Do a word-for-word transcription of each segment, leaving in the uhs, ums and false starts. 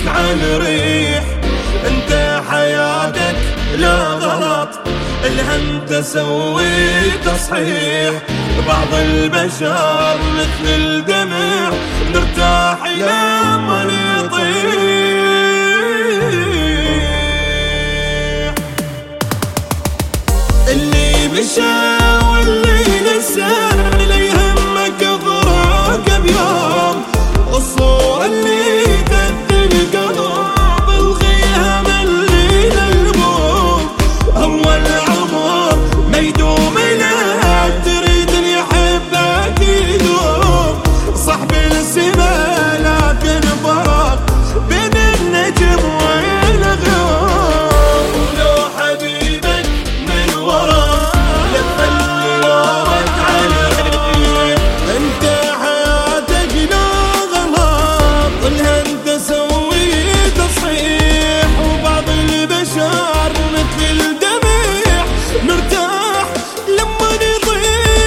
عن ريح. انت حياتك لا غلط، الهندسة وتصحيح. بعض البشر مثل الدمع نرتاح لما نطيح. اللي مشى واللي نسى لا يهمك فراق بيوم. الصورة اللي تدي القلب الخيام اللي للبوم. هو العمر ما يدوم له، تريد اللي يحبك يدوم. صاحب السما لكن فرق بين النجم والغيوم. ولو حبيبك من ورا لف الورد عليه. انت حياتك لا غلط، الهندسة وتصحيح. وبعض البشر مثل الدمع نرتاح لما نطيح.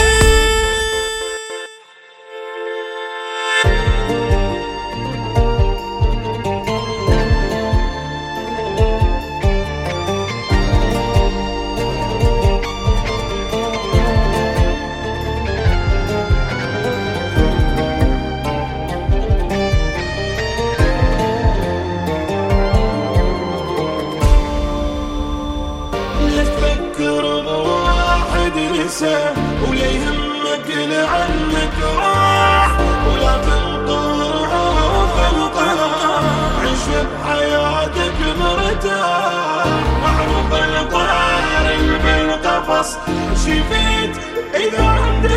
ولا يهمك لعنك راح، ولا تنطرح القهر. عيش بحياتك مرتاح، معروف الطائر بالقفص شفيت إذا عندك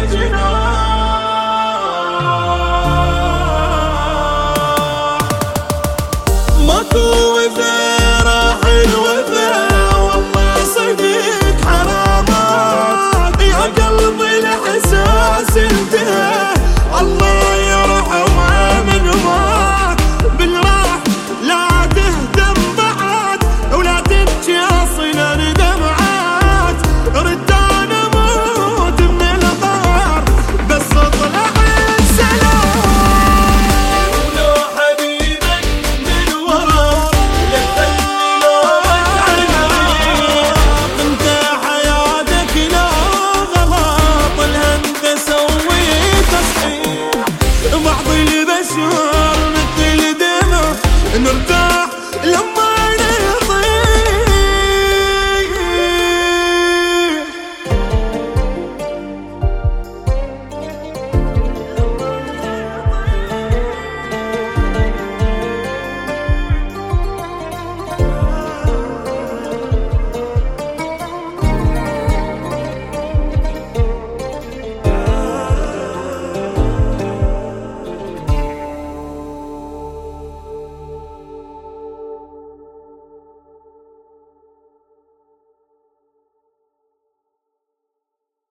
جناح. ماكو وفا راح الوفا والله صديق حرامات. يا قلبي الإحساس انتهى، الله يرحمه من مات. بالراح لا تهدم بعد، ولا تبكي أصلا دمعات. رد أنا موت من القهر بس اطلع السلام. ولو حبيبك من ورا لف الورد عليه. انت حياتك لا غلط، الهندسة وتصحيح. بعض البشر مثل دمع نرتاح لما